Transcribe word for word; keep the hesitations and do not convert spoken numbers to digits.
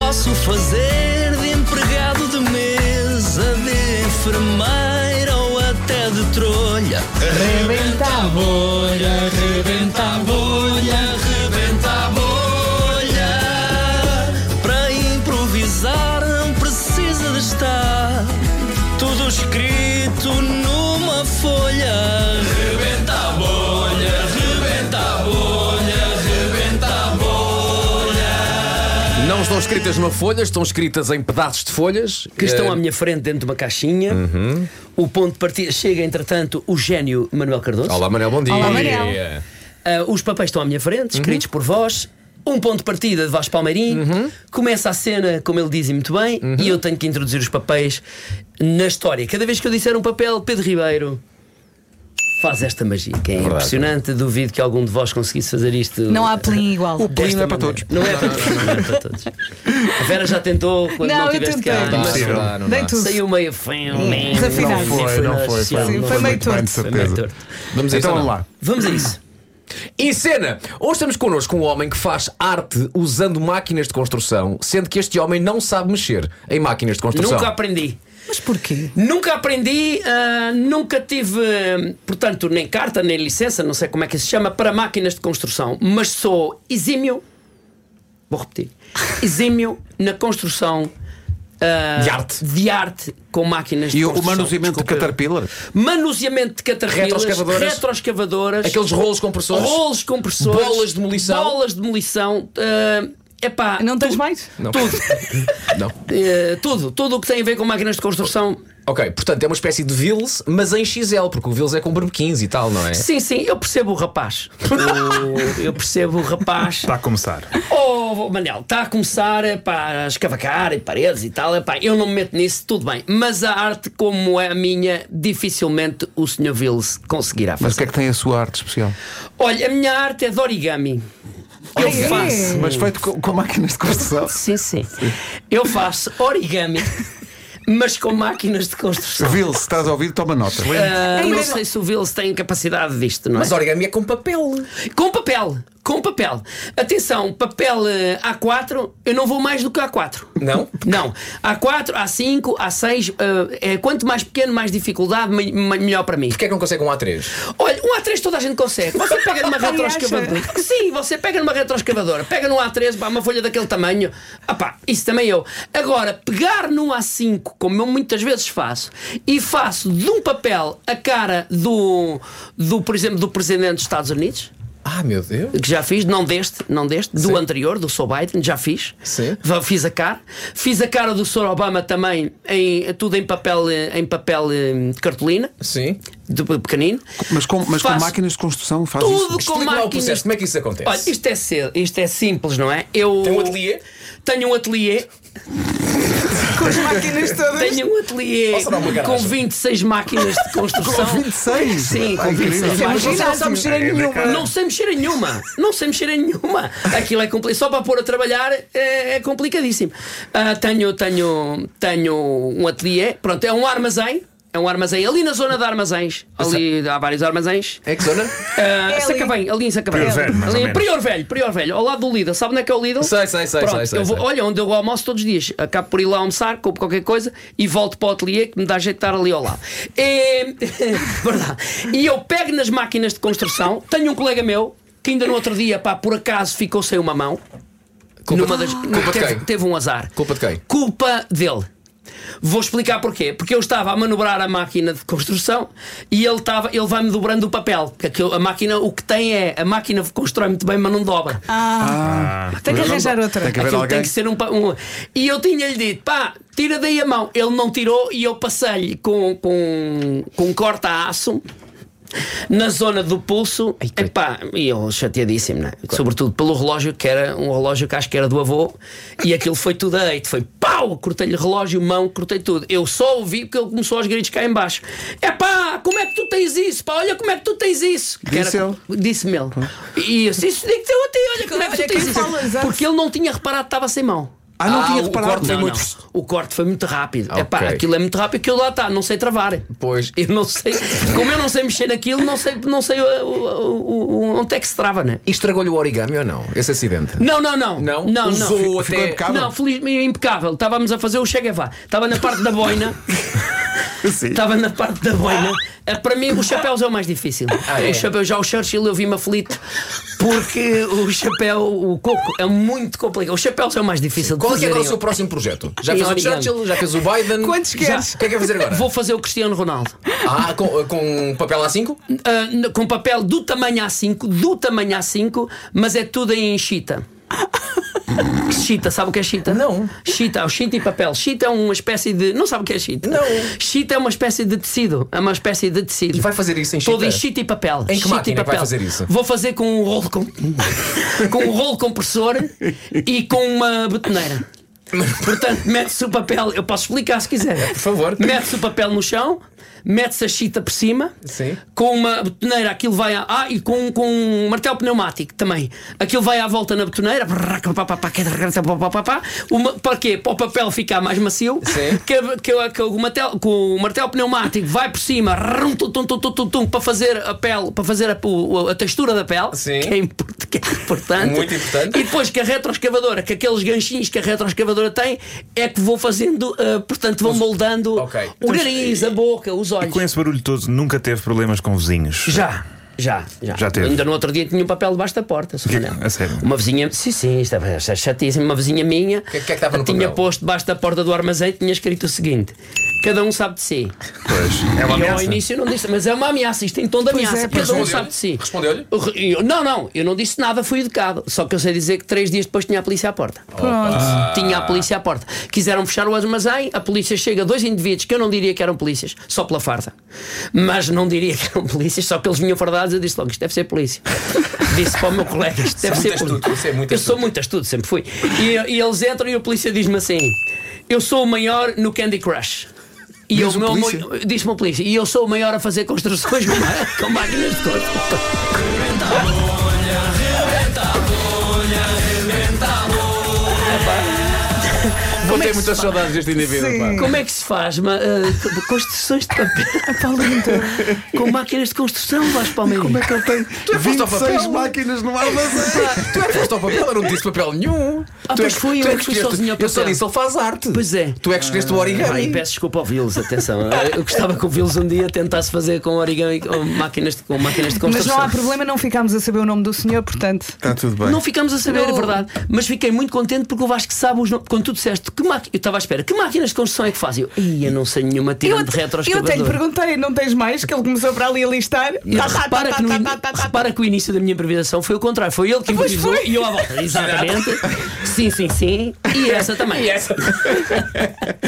posso fazer de empregado de mesa, de enfermeira ou até de trolha. Rebenta a bolha, rebenta a bolha, rebenta a bolha. Para improvisar não precisa de estar tudo escrito numa folha. Rebenta a bolha, rebenta a bolha, rebenta a bolha. Não estão escritas numa folha, estão escritas em pedaços de folhas que estão uh... à minha frente dentro de uma caixinha. Uhum. O ponto de partida chega, entretanto, o gênio Manuel Cardoso. Olá, Manuel, bom dia. Olá, Manuel. Uh, os papéis estão à minha frente, escritos uhum. por vós. Um ponto de partida de Vasco Palmeirim. Uhum. Começa a cena, como ele diz e muito bem, uhum. e eu tenho que introduzir os papéis na história. Cada vez que eu disser um papel, Pedro Ribeiro faz esta magia, que é Verdade. Impressionante. Duvido que algum de vós conseguisse fazer isto. Não há pelim igual. O pelim não é para todos. Não é para todos. Não é para todos. A Vera já tentou quando Não, não, eu tiveste tentei. cá. Não, mas não dá, não Dei dá. tudo. saiu meio Desafinado. Não foi, não foi. Sim, Foi, foi foi meio muito bem, de torto. Foi meio certeza. torto. Vamos a isso Então ou vamos não? lá. Vamos a isso. Em cena, hoje estamos connosco um homem que faz arte usando máquinas de construção, sendo que este homem não sabe mexer em máquinas de construção. Nunca aprendi. Mas porquê? Nunca aprendi, ah, nunca tive, ah, portanto, nem carta, nem licença, não sei como é que se chama, para máquinas de construção, mas sou exímio, vou repetir, exímio na construção ah, De arte. de arte com máquinas de E o construção. manuseamento de Desculpa. Caterpillar? Manuseamento de caterpillars, Retroescavadoras. retroescavadoras, Aqueles rolos compressores. rolos compressores, Bolas de demolição. bolas de demolição, ah, epá, Não tens tudo, mais? Não. Tudo. Não. Eh, tudo, tudo o que tem a ver com máquinas de construção. Ok, portanto é uma espécie de Vils, mas em X L, porque o Vils é com berbequins e tal, não é? Sim, sim, eu percebo o rapaz. O- eu percebo o rapaz. Está a começar. Oh, Manel, está a começar epá, a escavacar em paredes e tal. Epá, eu não me meto nisso, tudo bem. Mas a arte, como é a minha, dificilmente o senhor Vils conseguirá Mas o fazer. que é que tem a sua arte especial? Olha, a minha arte é de origami. Eu Ai, é? faço. Mas feito com, com máquinas de construção. Sim, sim. Eu faço origami, mas com máquinas de construção. Vil, se estás a ouvir, toma nota. Ah, não sei se o Vils tem capacidade disto, não é? Mas origami é com papel. Com papel, com papel. Atenção, papel eh, A quatro, eu não vou mais do que A quatro. Não? Não. A quatro, A cinco, A seis, eh, é, quanto mais pequeno, mais dificuldade, me- me- melhor para mim. Porquê é que não consegue um A três? Olha, um A três toda a gente consegue. Você pega numa Ai, retroescavadora. Sim, você pega numa retroescavadora, pega num A três, pá, uma folha daquele tamanho. Ah pá, isso também eu. Agora, pegar num A cinco, como eu muitas vezes faço, e faço de um papel a cara do, do por exemplo, do Presidente dos Estados Unidos. Ah, meu Deus. Que já fiz, não deste, não deste, do Sim. anterior, do Joe Biden, já fiz. Sim. Va- Fiz a cara. Fiz a cara do senhor Obama também, em, tudo em papel, eh, em papel eh, de cartolina, Sim. de pequenino. Mas com, mas com Faço máquinas de construção faz tudo isso? com Explica lá o máquinas. processo, como é que isso acontece? Olha, isto é, cedo, isto é simples, não é? Eu Tem um ateliê? Tenho um ateliê. Com as máquinas todas. Tenho um ateliê Ou será uma garagem? com vinte e seis máquinas de construção. Com vinte e seis? Sim, com Ai, vinte e seis incrível. máquinas. Não sabe mexer em nenhuma. Não sei mexer em nenhuma. Não sei mexer em nenhuma. Aquilo é complicado. Só para pôr a trabalhar é, é complicadíssimo. Ah, tenho, tenho, tenho um ateliê. Pronto, é um armazém. É um armazém ali na zona de armazéns. Ali há vários armazéns. É que zona? Ah, É ali. Sacavém, ali em Sacavém. Prior Velho, mais Ali ou em menos. Prior Velho, Prior Velho, ao lado do Lidl. Sabe onde é que é o Lidl? Sei, sei, sei, Pronto, sei, sei, eu vou, sei. olha, onde eu almoço todos os dias. Acabo por ir lá almoçar, compro qualquer coisa e volto para o ateliê que me dá jeito de estar ali ao lado. É verdade. E eu pego nas máquinas de construção. Tenho um colega meu que ainda no outro dia, pá, por acaso ficou sem uma mão. Culpa- Numa das, Culpa de teve, quem? teve um azar. Culpa de quem? Culpa dele. Vou explicar porquê. Porque eu estava a manobrar a máquina de construção e ele, estava, ele vai-me dobrando o papel. Porque aquilo- a máquina, o que tem é, a máquina constrói muito bem, mas não dobra. Ah, tem que arranjar outra. Tem que haver Aquilo alguém. tem que ser um, pa- um- E eu tinha-lhe dito, pá, tira daí a mão. Ele não tirou e eu passei-lhe com, com, com um corta-aço na zona do pulso. Epá, e eu chateadíssimo, né? Sobretudo pelo relógio, que era um relógio que acho que era do avô, e aquilo foi tudo a eito. Foi pau! Cortei-lhe relógio, mão, cortei tudo. Eu só ouvi que ele começou aos gritos cá em baixo. Epá, como é que tu tens isso? Pá, olha como é que tu tens isso. Que Disse era- ele? Disse-me ele. E eu disse, isso digo-te eu a ti, olha como é que Olha tu tens quem isso. fala, exato. Porque ele não tinha reparado que estava sem mão. Ah, não Ah, tinha o reparado. corte foi Não, muito- não. O corte foi muito rápido. Ok. Epá, aquilo é muito rápido que eu lá está, não sei travar. Pois. Eu não sei. Como eu não sei mexer naquilo, não sei, não sei uh, uh, uh, onde é que se trava, né? E estragou-lhe o origami ou não? Esse acidente? Não, não, não. Não? não, Usou não. Ficou até. impecável. Não, felizmente impecável. Estávamos a fazer o Che Guevara. Estava na parte da boina. Sim. Estava na parte da boina. Eh, Para mim, os chapéus é o mais difícil. Ah, é? O chapéu, já o Churchill, eu vi-me aflito porque o chapéu, o coco, é muito complicado. Os chapéus é o mais difícil de Qual é que é fazer. agora o seu eu. próximo projeto? Já Em fez o origami. Churchill, já fez o Biden. Quantos queres? O que é que vai fazer agora? Vou fazer o Cristiano Ronaldo. Ah, com, com papel A cinco? Ah, n- com papel do tamanho A cinco, do tamanho A cinco, mas é tudo em chita. Chita, sabe o que é chita? Não. Chita, o chita e papel. Chita é uma espécie de. Não sabe o que é chita? Não. Chita é uma espécie de tecido. É uma espécie de tecido. E vai fazer isso em Todo chita? em chita e papel. Em que Chita máquina e é que vai papel. fazer isso? Vou fazer com um rolo com, com um rolo compressor e com uma betoneira. Portanto, mete-se o papel. Eu posso explicar se quiser. Por favor. Mete-se o papel no chão, mete-se a chita por cima, Sim. com uma betoneira, aquilo vai a. Ah, e com, com um martelo pneumático também. Aquilo vai à volta na betoneira. Uma, para quê? Para o papel ficar mais macio. Sim. Que, que, que o martelo, com o martelo pneumático vai por cima rum, tum, tum, tum, tum, tum, tum, para fazer a pele, para fazer a, o- a textura da pele. Sim. Que é, import- que é importante. Muito importante. E depois que a retroescavadora, que aqueles ganchinhos que a retroescavadora tem, é que vou fazendo, ah, portanto, vou moldando Ok. o nariz, a boca, os olhos. Com esse barulho todo, nunca teve problemas com vizinhos? Já, já, já. Já teve? Ainda no outro dia tinha um papel debaixo da porta. Sr. Que- Manel. a sério? Uma vizinha, sim, sim, estava chatíssima. Uma vizinha minha que é que estava no tinha papel? posto debaixo da porta do armazém, tinha escrito o seguinte: cada um sabe de si. Pois. É uma E eu ao ameaça. início não disse, mas é uma ameaça, isto tem tom de Pois ameaça. é, cada pois um é. sabe de si. Respondeu-lhe? E eu- Não, não, eu não disse nada, fui educado. Só que eu sei dizer que três dias depois tinha a polícia à porta. Pronto. Tinha a polícia à porta. Quiseram fechar o armazém, a polícia chega, dois indivíduos que eu não diria que eram polícias, só pela farda. Mas não diria que eram polícias, só que eles vinham fardados. Eu disse logo: isto deve ser polícia. Disse para o meu colega: isto deve muito ser astuto, polícia. isso é muito Eu sou muito astuto, sempre fui. E, e eles entram e a polícia diz-me assim: eu sou o maior no Candy Crush. E Diz eu, o meu, polícia? mo- diz-me o polícia: e eu sou o maior a fazer construções com, ma- com máquinas de construção. Vou Como é ter que muitas se faz? saudades deste indivíduo. Sim. pá. Como é que se faz ma, uh, construções de papel com máquinas de construção, Vasco Palmeiras? Como é que ele tem foste ao vinte e seis papel? máquinas no armazém? Tu é que foste ao papel, eu não disse papel nenhum. Ah, tu é pois que- fui, tu eu é que fui escolheste- sozinho ao Eu só papel. disse, ele faz arte. Pois é. Tu é que escolheste o origami. Ai, peço desculpa ao Vilos, atenção. Eu gostava que o Vilos um dia tentasse fazer com origami com máquinas de, com máquinas de Mas construção. não há problema, não ficámos a saber o nome do senhor, portanto. Está tudo bem. Não ficamos a saber, Não. é verdade. Mas fiquei muito contente porque o Vasco sabe os nomes. Quando tu disseste que máquina. Eu estava à espera, que máquinas de construção é que faz? Eu, Ih, eu não sei nenhuma, Eu, tirando de eu até lhe retroescavador. perguntei, não tens mais? Que ele começou para ali a listar. E Tá, tá, repara, tá, que no tá, in- tá, tá, tá. repara que o início da minha improvisação foi o contrário. Foi ele que Pois improvisou foi. e eu à volta. Exatamente. Sim, sim, sim. E essa também. E essa?